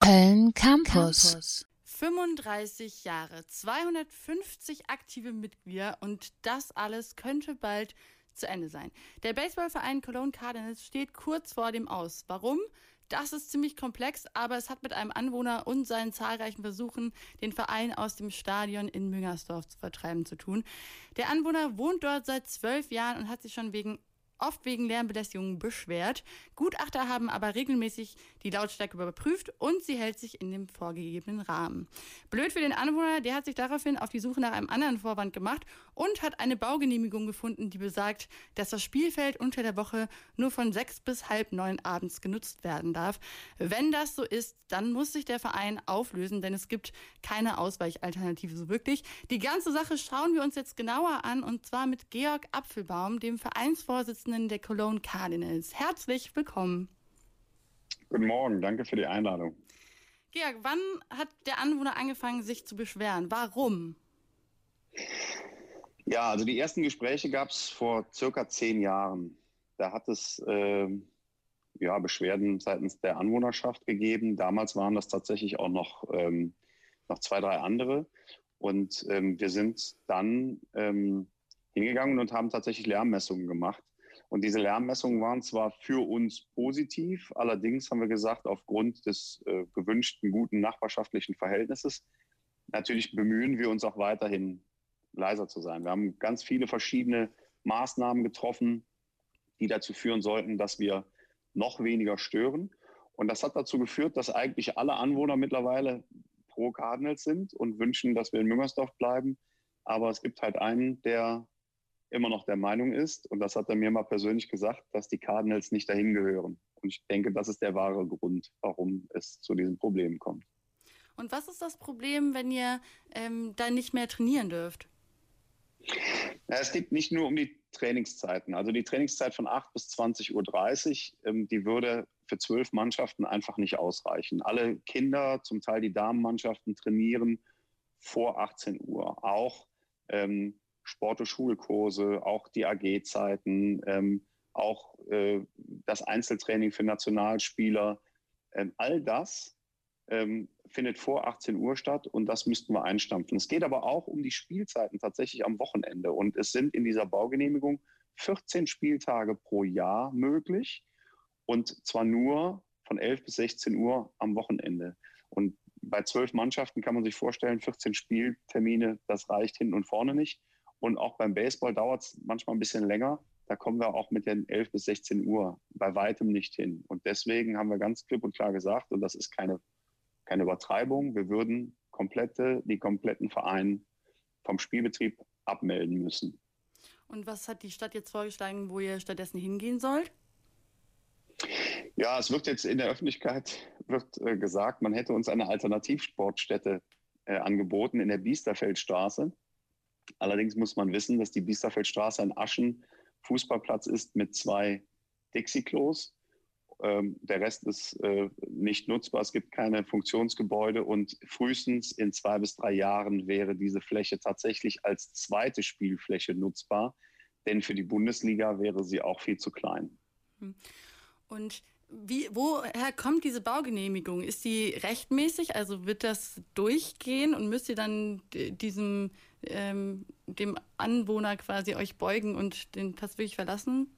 Köln Campus. 35 Jahre, 250 aktive Mitglieder und das alles könnte bald zu Ende sein. Der Baseballverein Cologne Cardinals steht kurz vor dem Aus. Warum? Das ist ziemlich komplex, aber es hat mit einem Anwohner und seinen zahlreichen Versuchen, den Verein aus dem Stadion in Müngersdorf zu vertreiben, zu tun. Der Anwohner wohnt dort seit 12 Jahren und hat sich schon oft wegen Lärmbelästigung beschwert. Gutachter haben aber regelmäßig die Lautstärke überprüft und sie hält sich in dem vorgegebenen Rahmen. Blöd für den Anwohner, der hat sich daraufhin auf die Suche nach einem anderen Vorwand gemacht und hat eine Baugenehmigung gefunden, die besagt, dass das Spielfeld unter der Woche nur von 6 bis halb 9 abends genutzt werden darf. Wenn das so ist, dann muss sich der Verein auflösen, denn es gibt keine Ausweichalternative so wirklich. Die ganze Sache schauen wir uns jetzt genauer an und zwar mit Georg Apfelbaum, dem Vereinsvorsitzenden der Cologne Cardinals. Herzlich willkommen. Guten Morgen, danke für die Einladung. Georg, wann hat der Anwohner angefangen, sich zu beschweren? Warum? Ja, also die ersten Gespräche gab es vor circa 10 Jahren. Da hat es Beschwerden seitens der Anwohnerschaft gegeben. Damals waren das tatsächlich auch noch 2, 3 andere. Und wir sind dann hingegangen und haben tatsächlich Lärmmessungen gemacht. Und diese Lärmmessungen waren zwar für uns positiv, allerdings haben wir gesagt, aufgrund des gewünschten guten nachbarschaftlichen Verhältnisses, natürlich bemühen wir uns auch weiterhin leiser zu sein. Wir haben ganz viele verschiedene Maßnahmen getroffen, die dazu führen sollten, dass wir noch weniger stören. Und das hat dazu geführt, dass eigentlich alle Anwohner mittlerweile pro Cardinals sind und wünschen, dass wir in Müngersdorf bleiben. Aber es gibt halt einen, der immer noch der Meinung ist, und das hat er mir mal persönlich gesagt, dass die Cardinals nicht dahin gehören. Und ich denke, das ist der wahre Grund, warum es zu diesen Problemen kommt. Und was ist das Problem, wenn ihr da nicht mehr trainieren dürft? Ja, es geht nicht nur um die Trainingszeiten. Also die Trainingszeit von 8 bis 20:30 Uhr, die würde für 12 Mannschaften einfach nicht ausreichen. Alle Kinder, zum Teil die Damenmannschaften, trainieren vor 18 Uhr. Auch Sport- und Schulkurse, auch die AG-Zeiten, auch das Einzeltraining für Nationalspieler. All das findet vor 18 Uhr statt und das müssten wir einstampfen. Es geht aber auch um die Spielzeiten tatsächlich am Wochenende. Und es sind in dieser Baugenehmigung 14 Spieltage pro Jahr möglich und zwar nur von 11 bis 16 Uhr am Wochenende. Und bei 12 Mannschaften kann man sich vorstellen, 14 Spieltermine, das reicht hinten und vorne nicht. Und auch beim Baseball dauert es manchmal ein bisschen länger. Da kommen wir auch mit den 11 bis 16 Uhr bei weitem nicht hin. Und deswegen haben wir ganz klipp und klar gesagt, und das ist keine Übertreibung, wir würden die kompletten Vereine vom Spielbetrieb abmelden müssen. Und was hat die Stadt jetzt vorgeschlagen, wo ihr stattdessen hingehen sollt? Ja, es wird jetzt in der Öffentlichkeit gesagt, man hätte uns eine Alternativsportstätte angeboten in der Biesterfeldstraße. Allerdings muss man wissen, dass die Biesterfeldstraße ein Aschen-Fußballplatz ist mit 2 Dixie-Klos. Der Rest ist nicht nutzbar. Es gibt keine Funktionsgebäude und frühestens in 2 bis 3 Jahren wäre diese Fläche tatsächlich als zweite Spielfläche nutzbar, denn für die Bundesliga wäre sie auch viel zu klein. Und woher kommt diese Baugenehmigung? Ist die rechtmäßig? Also wird das durchgehen und müsst ihr dann dem Anwohner quasi euch beugen und den Platz wirklich verlassen?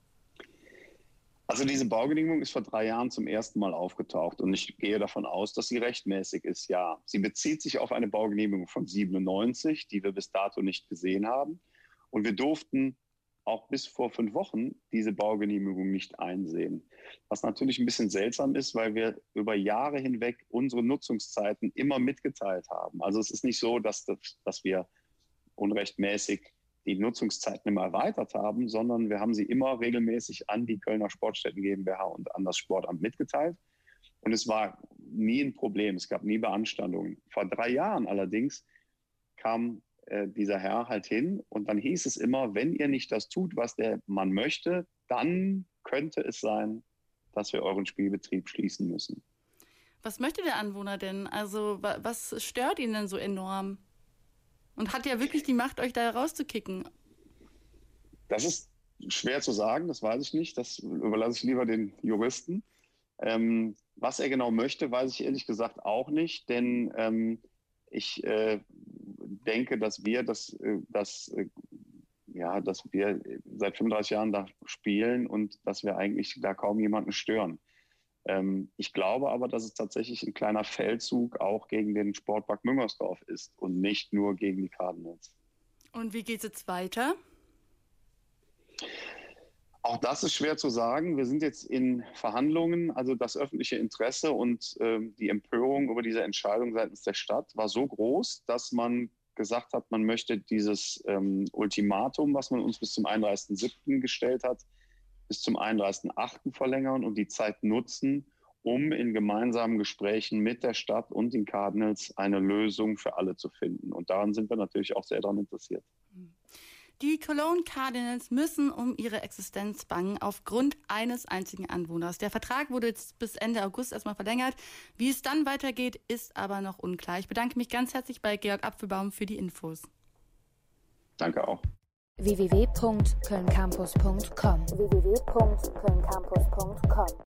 Also diese Baugenehmigung ist vor 3 Jahren zum ersten Mal aufgetaucht und ich gehe davon aus, dass sie rechtmäßig ist, ja. Sie bezieht sich auf eine Baugenehmigung von 97, die wir bis dato nicht gesehen haben. Und wir durften auch bis vor 5 Wochen diese Baugenehmigung nicht einsehen. Was natürlich ein bisschen seltsam ist, weil wir über Jahre hinweg unsere Nutzungszeiten immer mitgeteilt haben. Also es ist nicht so, dass wir unrechtmäßig die Nutzungszeiten immer erweitert haben, sondern wir haben sie immer regelmäßig an die Kölner Sportstätten GmbH und an das Sportamt mitgeteilt. Und es war nie ein Problem, es gab nie Beanstandungen. Vor 3 Jahren allerdings kam dieser Herr halt hin und dann hieß es immer, wenn ihr nicht das tut, was der Mann möchte, dann könnte es sein, dass wir euren Spielbetrieb schließen müssen. Was möchte der Anwohner denn? Also was stört ihn denn so enorm? Und hat er wirklich die Macht, euch da rauszukicken? Das ist schwer zu sagen, das weiß ich nicht. Das überlasse ich lieber den Juristen. Was er genau möchte, weiß ich ehrlich gesagt auch nicht, denn ich denke, dass wir seit 35 Jahren da spielen und dass wir eigentlich da kaum jemanden stören. Ich glaube aber, dass es tatsächlich ein kleiner Feldzug auch gegen den Sportpark Müngersdorf ist und nicht nur gegen die Cardinals. Und wie geht es jetzt weiter? Auch das ist schwer zu sagen. Wir sind jetzt in Verhandlungen. Also das öffentliche Interesse und die Empörung über diese Entscheidung seitens der Stadt war so groß, dass man gesagt hat, man möchte dieses Ultimatum, was man uns bis zum 31.07. gestellt hat, bis zum 31.08. verlängern und die Zeit nutzen, um in gemeinsamen Gesprächen mit der Stadt und den Cardinals eine Lösung für alle zu finden. Und daran sind wir natürlich auch sehr daran interessiert. Die Cologne Cardinals müssen um ihre Existenz bangen aufgrund eines einzigen Anwohners. Der Vertrag wurde jetzt bis Ende August erstmal verlängert. Wie es dann weitergeht, ist aber noch unklar. Ich bedanke mich ganz herzlich bei Georg Apfelbaum für die Infos. Danke auch. www.kölncampus.com